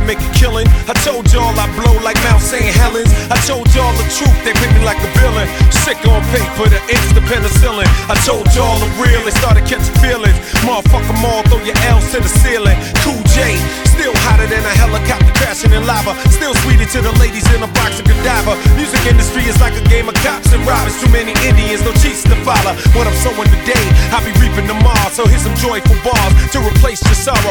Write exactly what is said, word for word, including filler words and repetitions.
make a killing. I told y'all I blow like Mount Saint Helens. I told y'all the truth, they pick me like a villain. Sick on paper, the inch the penicillin. I told y'all the real, they started catching feelings. Motherfuck them all, throw your L's to the ceiling. Cool J, still hotter than a helicopter crashing in lava. Still sweeter to the ladies in a box of cadaver. Music industry is like a game of cops and robbers. Too many Indians, no cheats to follow. What I'm sowing today, I'll be reaping tomorrow. So here's some joyful bars to replace your sorrow.